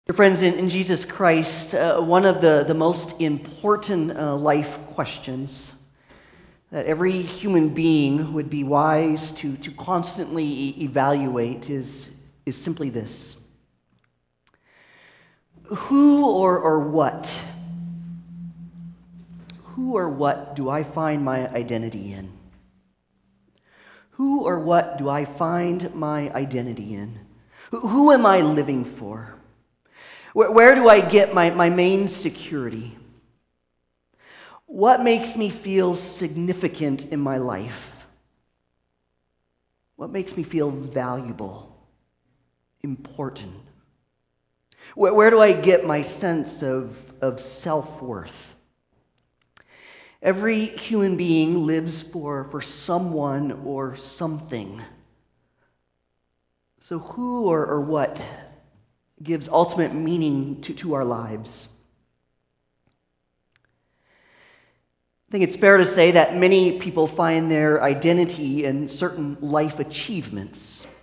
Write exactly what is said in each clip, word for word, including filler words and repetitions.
Dear friends, in, in Jesus Christ, uh, one of the, the most important uh, life questions that every human being would be wise to, to constantly e- evaluate is, is simply this. Who or, or what? Who or what do I find my identity in? Who or what do I find my identity in? Who, who am I living for? Where, where do I get my, my main security? What makes me feel significant in my life? What makes me feel valuable, important? Where, where do I get my sense of, of self-worth? Every human being lives for, for someone or something. So who or, or what gives ultimate meaning to, to our lives? I think it's fair to say that many people find their identity in certain life achievements,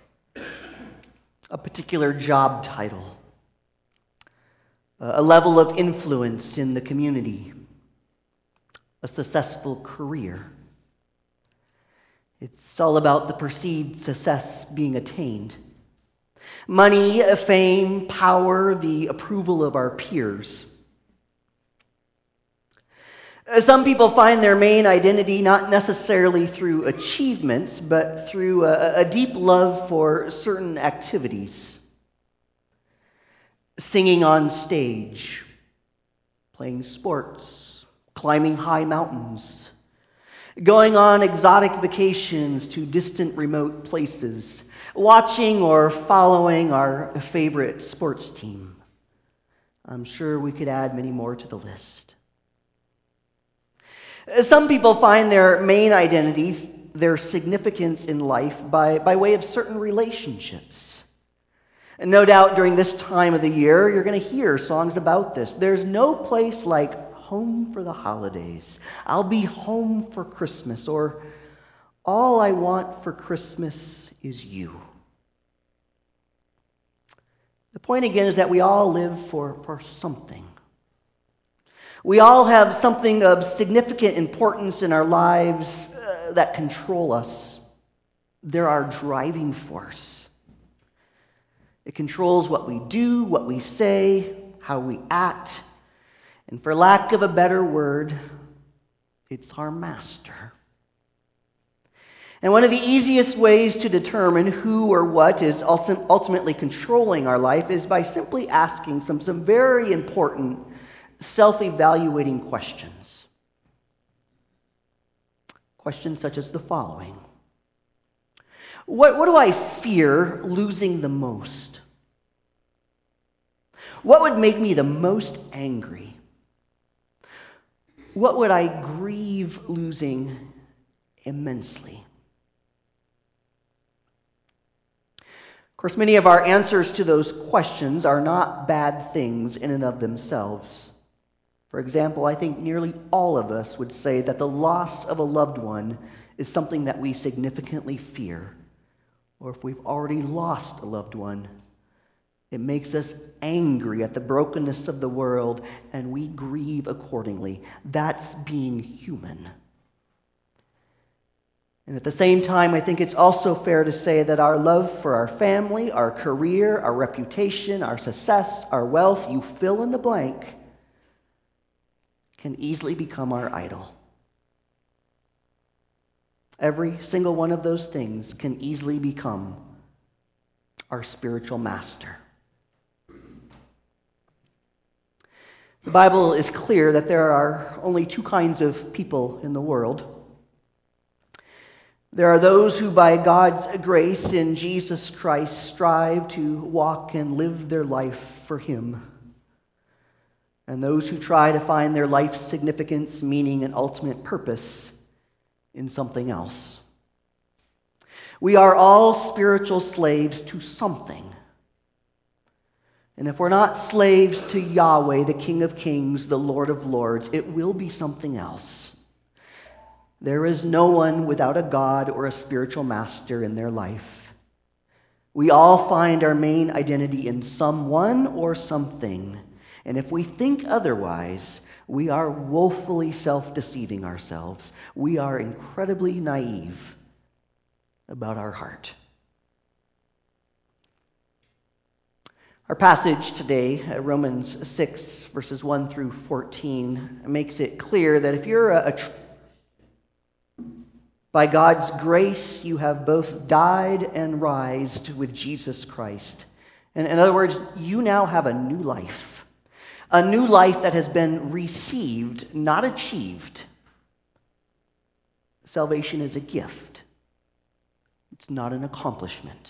a particular job title, a level of influence in the community, a successful career. It's all about the perceived success being attained. Money, fame, power, the approval of our peers. Some people find their main identity not necessarily through achievements, but through a, a deep love for certain activities. Singing on stage, playing sports, climbing high mountains, going on exotic vacations to distant remote places, watching or following our favorite sports team. I'm sure we could add many more to the list. Some people find their main identity, their significance in life, by, by way of certain relationships. And no doubt during this time of the year, you're going to hear songs about this. There's no place like home for the holidays. I'll be home for Christmas. Or all I want for Christmas is you. The point again is that we all live for, for something. We all have something of significant importance in our lives uh, that control us. They're our driving force. It controls what we do, what we say, how we act. And for lack of a better word, it's our master. And one of the easiest ways to determine who or what is ultimately controlling our life is by simply asking some, some very important self-evaluating questions. Questions such as the following. What, what do I fear losing the most? What would make me the most angry? What would I grieve losing immensely? Of course, many of our answers to those questions are not bad things in and of themselves. For example, I think nearly all of us would say that the loss of a loved one is something that we significantly fear. Or if we've already lost a loved one, it makes us angry at the brokenness of the world, and we grieve accordingly. That's being human. And at the same time, I think it's also fair to say that our love for our family, our career, our reputation, our success, our wealth, you fill in the blank, can easily become our idol. Every single one of those things can easily become our spiritual master. The Bible is clear that there are only two kinds of people in the world. There are those who by God's grace in Jesus Christ strive to walk and live their life for Him. And those who try to find their life's significance, meaning, and ultimate purpose in something else. We are all spiritual slaves to something. And if we're not slaves to Yahweh, the King of Kings, the Lord of Lords, it will be something else. There is no one without a God or a spiritual master in their life. We all find our main identity in someone or something. And if we think otherwise, we are woefully self-deceiving ourselves. We are incredibly naive about our heart. Our passage today, uh, Romans six, verses one through fourteen, makes it clear that if you're a, a tr- by God's grace, you have both died and rised with Jesus Christ. And in other words, you now have a new life. A new life that has been received, not achieved. Salvation is a gift. It's not an accomplishment.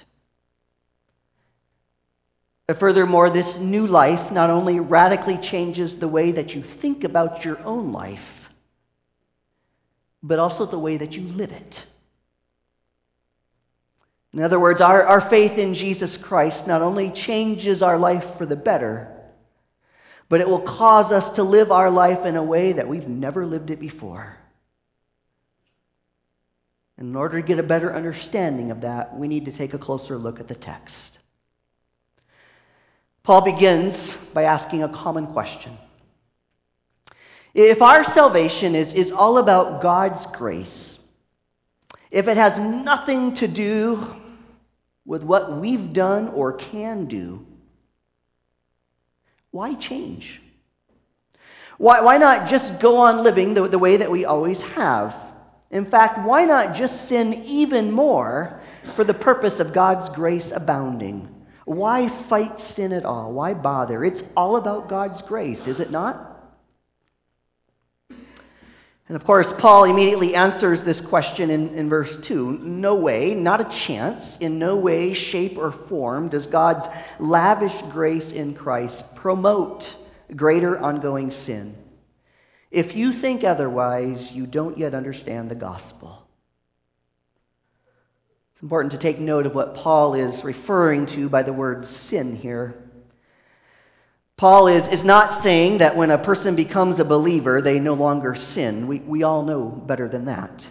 Furthermore, this new life not only radically changes the way that you think about your own life, but also the way that you live it. In other words, our, our faith in Jesus Christ not only changes our life for the better, but it will cause us to live our life in a way that we've never lived it before. And in order to get a better understanding of that, we need to take a closer look at the text. Paul begins by asking a common question. If our salvation is, is all about God's grace, if it has nothing to do with what we've done or can do, why change? Why, why not just go on living the, the way that we always have? In fact, why not just sin even more for the purpose of God's grace abounding? Why fight sin at all? Why bother? It's all about God's grace, is it not? And of course, Paul immediately answers this question in, in verse two. No way, not a chance, in no way, shape, or form does God's lavish grace in Christ promote greater ongoing sin. If you think otherwise, you don't yet understand the gospel. It's important to take note of what Paul is referring to by the word sin here. Paul is, is not saying that when a person becomes a believer, they no longer sin. We, we all know better than that.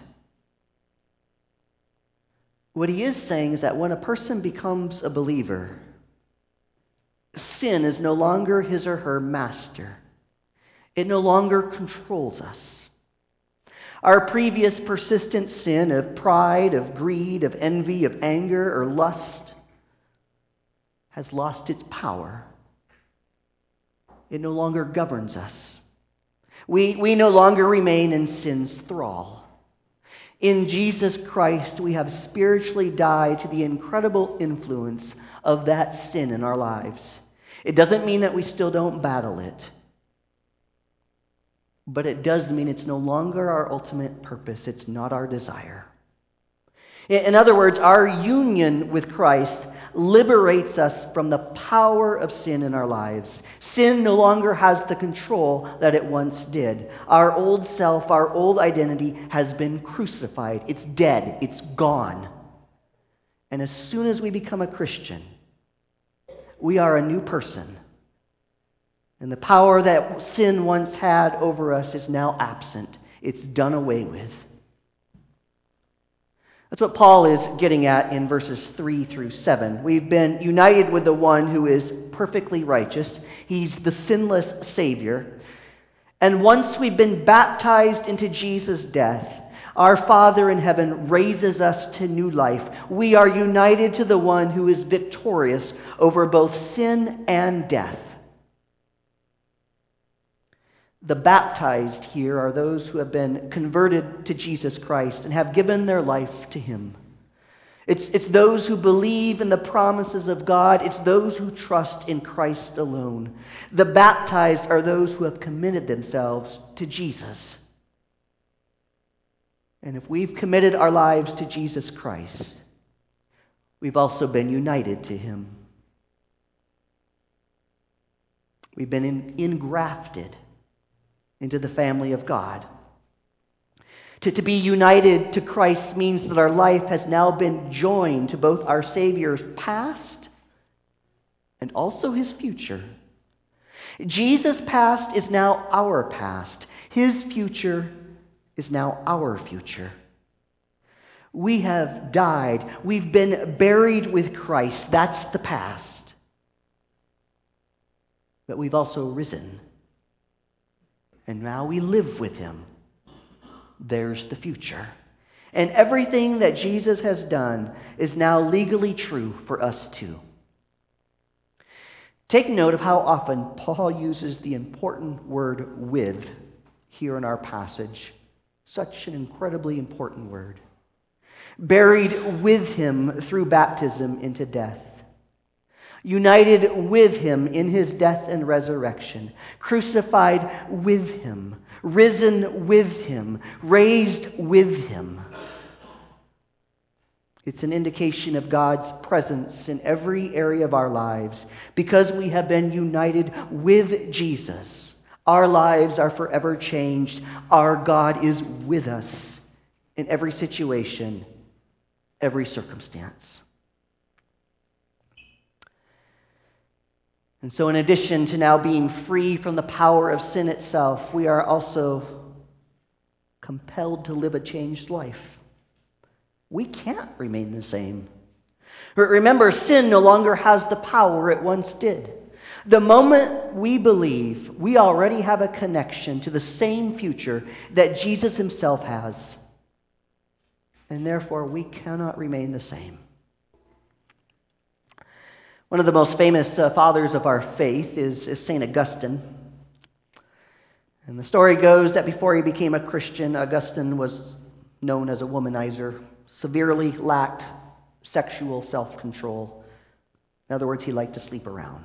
What he is saying is that when a person becomes a believer, sin is no longer his or her master. It no longer controls us. Our previous persistent sin of pride, of greed, of envy, of anger, or lust has lost its power. It no longer governs us. We, we no longer remain in sin's thrall. In Jesus Christ, we have spiritually died to the incredible influence of that sin in our lives. It doesn't mean that we still don't battle it, but it does mean it's no longer our ultimate purpose. It's not our desire. In other words, our union with Christ liberates us from the power of sin in our lives. Sin no longer has the control that it once did. Our old self, our old identity has been crucified. It's dead. It's gone. And as soon as we become a Christian, we are a new person. And the power that sin once had over us is now absent. It's done away with. That's what Paul is getting at in verses three through seven. We've been united with the one who is perfectly righteous. He's the sinless Savior. And once we've been baptized into Jesus' death, our Father in heaven raises us to new life. We are united to the one who is victorious over both sin and death. The baptized here are those who have been converted to Jesus Christ and have given their life to Him. It's, it's those who believe in the promises of God. It's those who trust in Christ alone. The baptized are those who have committed themselves to Jesus. And if we've committed our lives to Jesus Christ, we've also been united to Him. We've been in, engrafted into the family of God. To, to be united to Christ means that our life has now been joined to both our Savior's past and also His future. Jesus' past is now our past. His future is now our future. We have died. We've been buried with Christ. That's the past. But we've also risen. And now we live with him. There's the future. And everything that Jesus has done is now legally true for us too. Take note of how often Paul uses the important word with here in our passage. Such an incredibly important word. Buried with him through baptism into death. United with him in his death and resurrection. Crucified with him. Risen with him. Raised with him. It's an indication of God's presence in every area of our lives. Because we have been united with Jesus, our lives are forever changed. Our God is with us in every situation, every circumstance. And so in addition to now being free from the power of sin itself, we are also compelled to live a changed life. We can't remain the same. Remember, sin no longer has the power it once did. The moment we believe, we already have a connection to the same future that Jesus himself has. And therefore, we cannot remain the same. One of the most famous uh, fathers of our faith is, is Saint Augustine. And the story goes that before he became a Christian, Augustine was known as a womanizer, severely lacked sexual self-control. In other words, he liked to sleep around.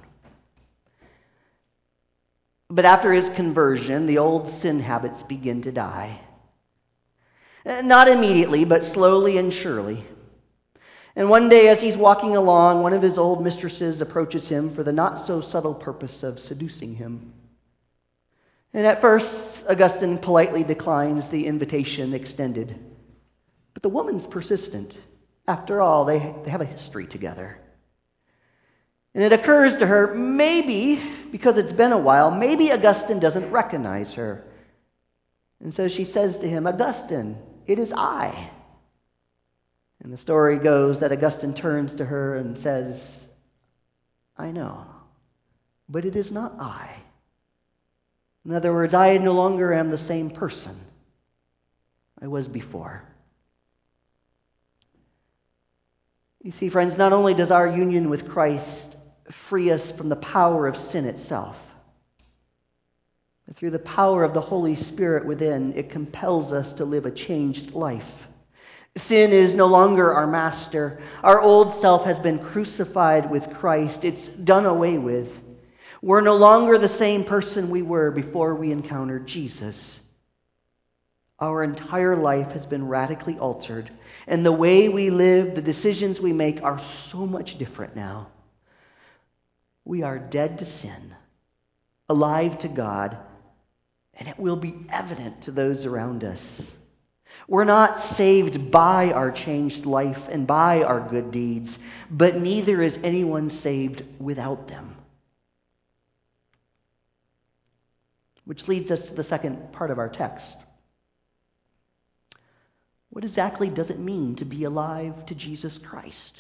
But after his conversion, the old sin habits begin to die. Not immediately, but slowly and surely. And one day, as he's walking along, one of his old mistresses approaches him for the not-so-subtle purpose of seducing him. And at first, Augustine politely declines the invitation extended. But the woman's persistent. After all, they, they have a history together. And it occurs to her, maybe, because it's been a while, maybe Augustine doesn't recognize her. And so she says to him, "Augustine, it is I." And the story goes that Augustine turns to her and says, "I know, but it is not I." In other words, I no longer am the same person I was before. You see, friends, not only does our union with Christ free us from the power of sin itself, but through the power of the Holy Spirit within, it compels us to live a changed life. Sin is no longer our master. Our old self has been crucified with Christ. It's done away with. We're no longer the same person we were before we encountered Jesus. Our entire life has been radically altered, and the way we live, the decisions we make are so much different now. We are dead to sin, alive to God, and it will be evident to those around us. We're not saved by our changed life and by our good deeds, but neither is anyone saved without them. Which leads us to the second part of our text. What exactly does it mean to be alive to Jesus Christ?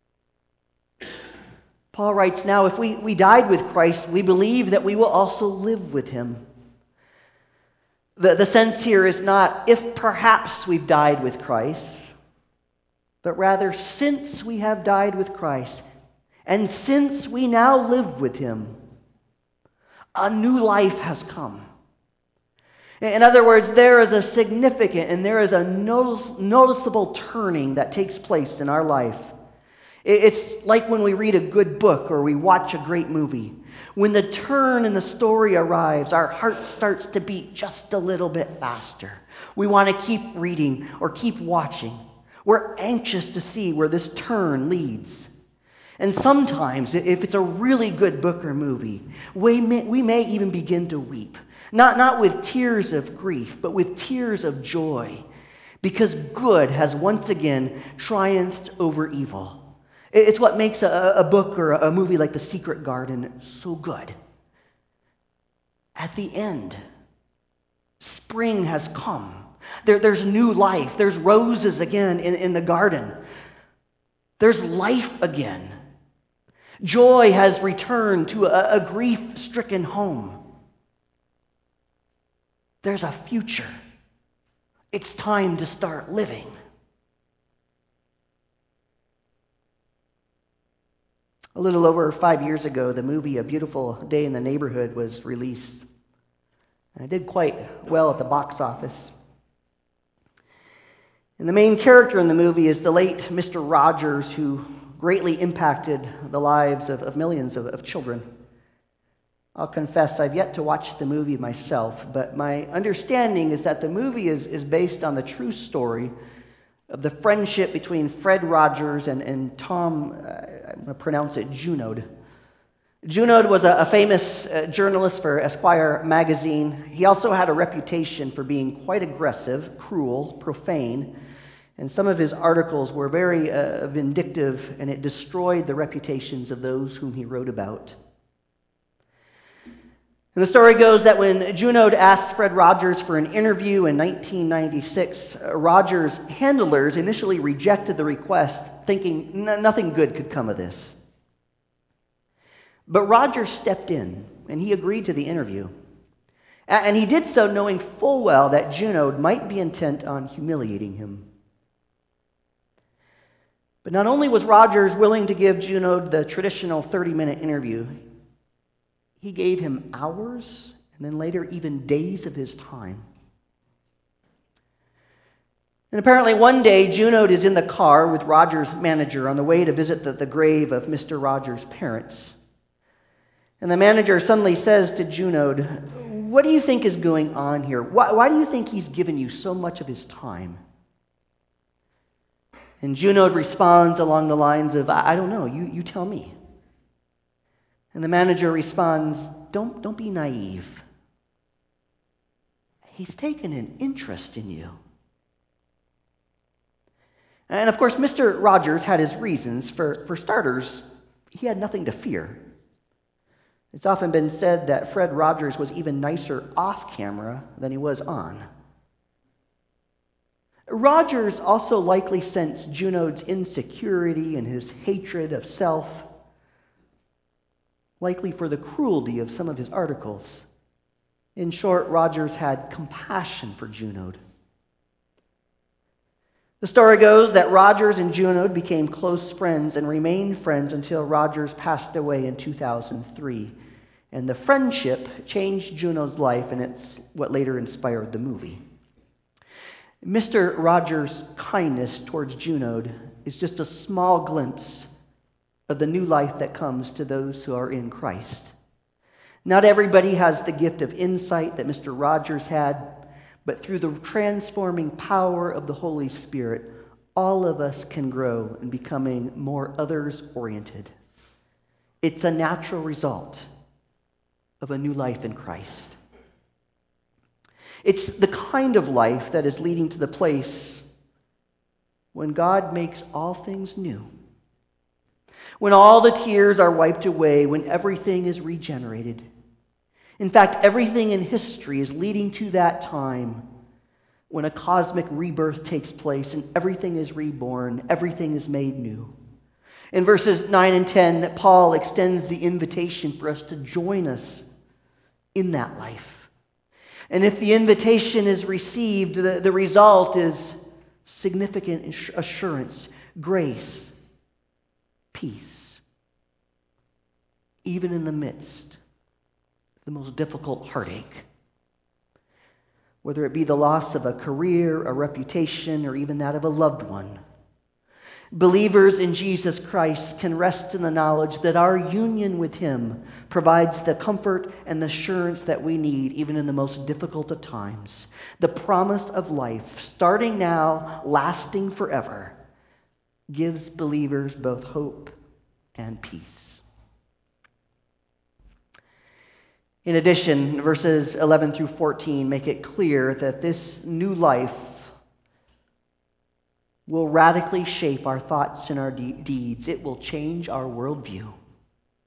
Paul writes, now, if we, we died with Christ, we believe that we will also live with him. The, the sense here is not if perhaps we've died with Christ, but rather since we have died with Christ, and since we now live with him, a new life has come. In other words, there is a significant and there is a notice, noticeable turning that takes place in our life. It's like when we read a good book or we watch a great movie. When the turn in the story arrives, our heart starts to beat just a little bit faster. We want to keep reading or keep watching. We're anxious to see where this turn leads. And sometimes, if it's a really good book or movie, we may, we may even begin to weep. Not, not with tears of grief, but with tears of joy. Because good has once again triumphed over evil. It's what makes a, a book or a movie like The Secret Garden so good. At the end, spring has come. There, there's new life. There's roses again in, in the garden. There's life again. Joy has returned to a, a grief-stricken home. There's a future. It's time to start living. A little over five years ago, the movie A Beautiful Day in the Neighborhood was released. And it did quite well at the box office. And the main character in the movie is the late Mister Rogers, who greatly impacted the lives of, of millions of, of children. I'll confess I've yet to watch the movie myself, but my understanding is that the movie is, is based on the true story of the friendship between Fred Rogers and, and Tom, uh, I'm going to pronounce it, Junod. Junod was a, a famous uh, journalist for Esquire magazine. He also had a reputation for being quite aggressive, cruel, profane, and some of his articles were very uh, vindictive, and it destroyed the reputations of those whom he wrote about. And the story goes that when Junod asked Fred Rogers for an interview in nineteen ninety-six, uh, Rogers' handlers initially rejected the request, thinking nothing good could come of this. But Rogers stepped in, and he agreed to the interview. And he did so knowing full well that Junod might be intent on humiliating him. But not only was Rogers willing to give Junod the traditional thirty-minute interview, he gave him hours, and then later even days of his time. And apparently one day, Junod is in the car with Rogers' manager on the way to visit the, the grave of Mister Rogers' parents. And the manager suddenly says to Junod, "What do you think is going on here? Why, why do you think he's given you so much of his time?" And Junod responds along the lines of, I, I don't know, you, you tell me. And the manager responds, don't, don't be naive. He's taken an interest in you. And of course, Mister Rogers had his reasons. For, for starters, he had nothing to fear. It's often been said that Fred Rogers was even nicer off camera than he was on. Rogers also likely sensed Junod's insecurity and his hatred of self, likely for the cruelty of some of his articles. In short, Rogers had compassion for Junod. The story goes that Rogers and Junod became close friends and remained friends until Rogers passed away in two thousand three. And the friendship changed Junod's life, and it's what later inspired the movie. Mister Rogers' kindness towards Junod is just a small glimpse of the new life that comes to those who are in Christ. Not everybody has the gift of insight that Mister Rogers had, but through the transforming power of the Holy Spirit, all of us can grow in becoming more others-oriented. It's a natural result of a new life in Christ. It's the kind of life that is leading to the place when God makes all things new. When all the tears are wiped away, when everything is regenerated. In fact, everything in history is leading to that time when a cosmic rebirth takes place and everything is reborn, everything is made new. In verses nine and ten, Paul extends the invitation for us to join us in that life. And if the invitation is received, the, the result is significant assurance, grace, peace, even in the midst of the most difficult heartache. Whether it be the loss of a career, a reputation, or even that of a loved one. Believers in Jesus Christ can rest in the knowledge that our union with Him provides the comfort and the assurance that we need even in the most difficult of times. The promise of life, starting now, lasting forever, gives believers both hope and peace. In addition, verses eleven through fourteen make it clear that this new life will radically shape our thoughts and our de- deeds. It will change our worldview.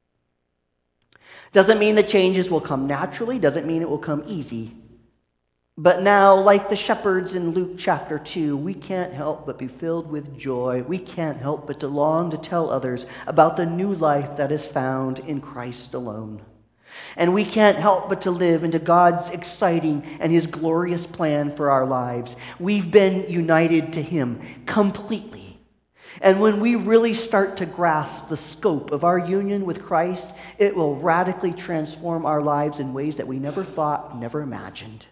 Doesn't mean the changes will come naturally, doesn't mean it will come easy. But now, like the shepherds in Luke chapter two, we can't help but be filled with joy. We can't help but to long to tell others about the new life that is found in Christ alone. And we can't help but to live into God's exciting and His glorious plan for our lives. We've been united to Him completely. And when we really start to grasp the scope of our union with Christ, it will radically transform our lives in ways that we never thought, never imagined.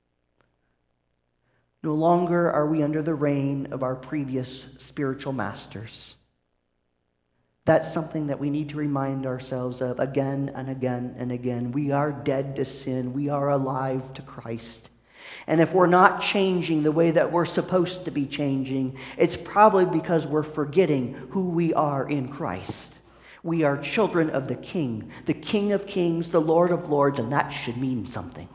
No longer are we under the reign of our previous spiritual masters. That's something that we need to remind ourselves of again and again and again. We are dead to sin. We are alive to Christ. And if we're not changing the way that we're supposed to be changing, it's probably because we're forgetting who we are in Christ. We are children of the King, the King of Kings, the Lord of Lords, and that should mean something.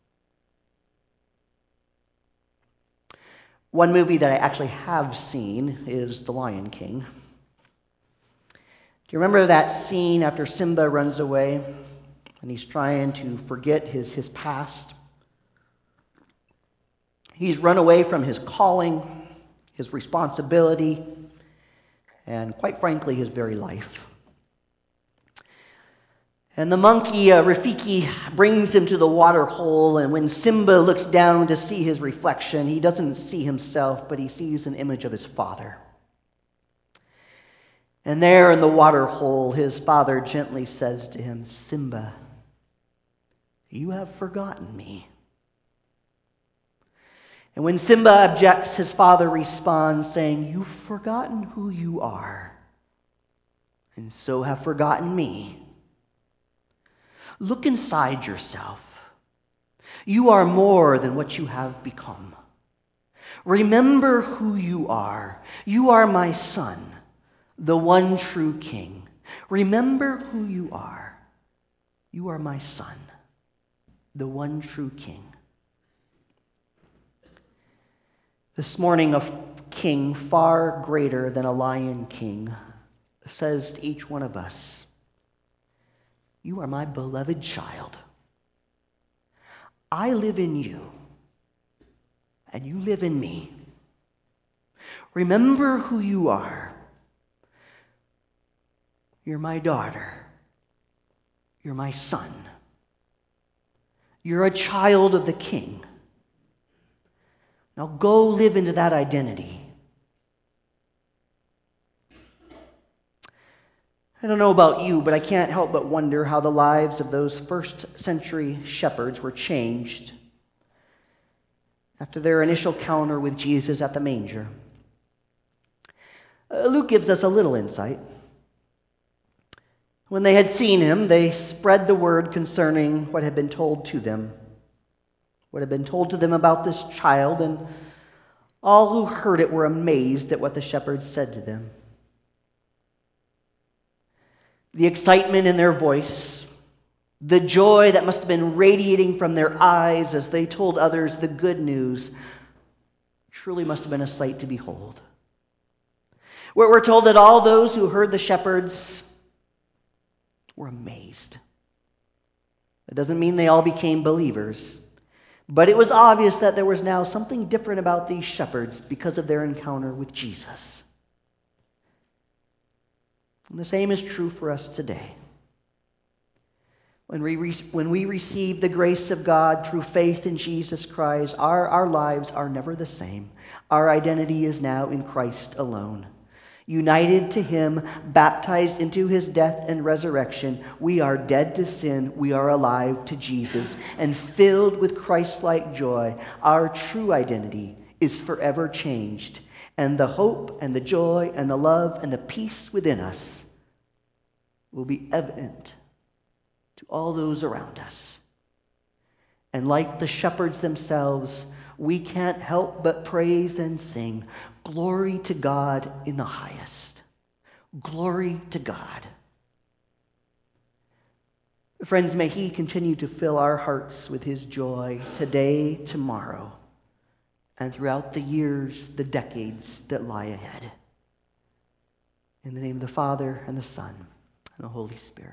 One movie that I actually have seen is The Lion King. Do you remember that scene after Simba runs away and he's trying to forget his, his past? He's run away from his calling, his responsibility, and quite frankly, his very life. And the monkey, uh, Rafiki, brings him to the water hole, and when Simba looks down to see his reflection, he doesn't see himself, but he sees an image of his father. And there in the water hole, his father gently says to him, "Simba, you have forgotten me." And when Simba objects, his father responds saying, "You've forgotten who you are, and so have forgotten me. Look inside yourself. You are more than what you have become. Remember who you are. You are my son, the one true King. Remember who you are. You are my son, the one true King." This morning, a king far greater than a lion king says to each one of us, "You are my beloved child. I live in you, and you live in me. Remember who you are. You're my daughter. You're my son. You're a child of the King. Now go live into that identity." I don't know about you, but I can't help but wonder how the lives of those first century shepherds were changed after their initial encounter with Jesus at the manger. Uh, Luke gives us a little insight. When they had seen him, they spread the word concerning what had been told to them. What had been told to them about this child, and all who heard it were amazed at what the shepherds said to them. The excitement in their voice, the joy that must have been radiating from their eyes as they told others the good news, truly must have been a sight to behold. We're told that all those who heard the shepherds were amazed. That doesn't mean they all became believers, but it was obvious that there was now something different about these shepherds because of their encounter with Jesus. And the same is true for us today. When we, re- when we receive the grace of God through faith in Jesus Christ, our, our lives are never the same. Our identity is now in Christ alone. United to Him, baptized into His death and resurrection, we are dead to sin, we are alive to Jesus, and filled with Christ-like joy. Our true identity is forever changed, and the hope and the joy and the love and the peace within us will be evident to all those around us. And like the shepherds themselves, we can't help but praise and sing, "Glory to God in the highest. Glory to God." Friends, may He continue to fill our hearts with His joy today, tomorrow, and throughout the years, the decades that lie ahead. In the name of the Father, and the Son, and the Holy Spirit.